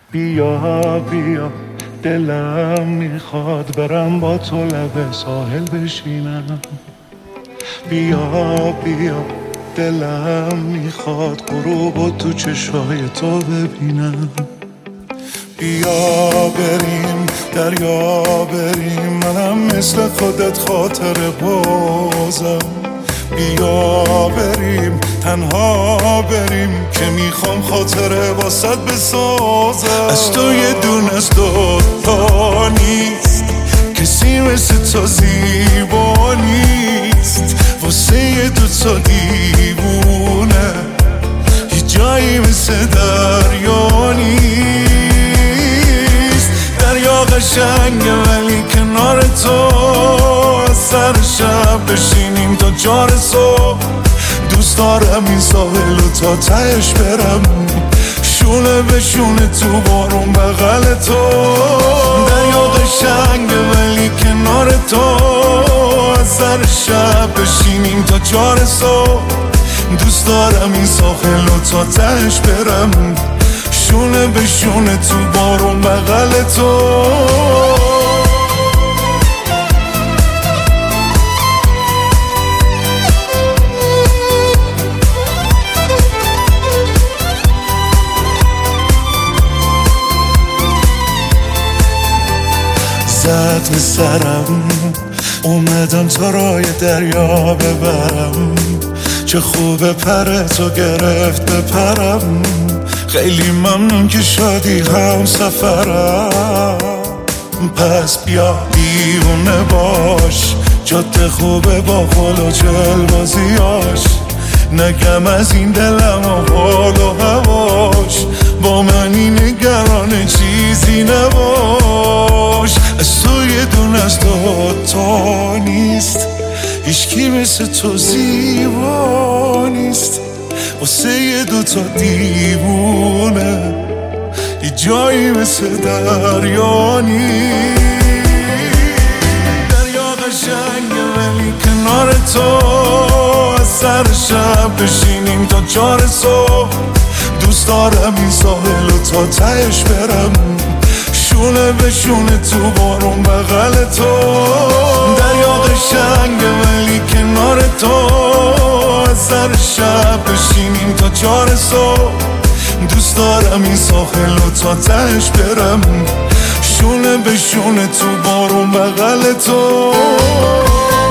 بیا بیا دلم میخواد برم با تو لب ساحل بشینم. بیا بیا دلم میخواد غروبو تو چشای تو ببینم. بیا بریم دریا بریم، منم مثل خودت خاطر بازم. بیا بریم تنها بریم که میخوام خاطره واسط بسازم. از تو یه دونه از دوتا نیست، کسی مثل تو زیبا نیست. واسه یه دوتا دیوونه یه جایی مثل دریا نیست. دریا قشنگه ولی کنار تو از سر شب بشینیم تا چار صبح. دوست دارم این ساحل و تا تهش برم، شونه به شونه تو بارون بغل تو. دریا قشنگه ولی کنار تو از سر شب بشینیم تا چار صبح. دوست دارم این ساحل و تا تهش برم، شونه به شونه تو بارون بغل تو. زد به سرم اومدم تا رای دریا ببرم. چه خوبه پر تو گرفت بپرم. خیلی ممنون که شدی هم سفرم. پس بیا دیوونه باش، جاده خوبه با قول و جلبازیاش. نگم از این دلم و حال و هواش، با منی نگران چیزی نباش. از تو یه دونه از دوتا نیست، هیچکی مثل تو زیبا نیست. واسه یه دوتا دیوونه یه جایی مثل دریا نیست. دریا قشنگه ولی کنار تو از سر شب بشینیم تا چار صبح. دوست دارم این ساحل و تا تهش برم، شونه به شونه تو بارون بغل تو. دریا قشنگه ولی کنار تو از سر شب بشینیم تا چار صبح. دوست دارم این ساحل و تا تهش برم، شونه به شونه تو بارون بغل تو.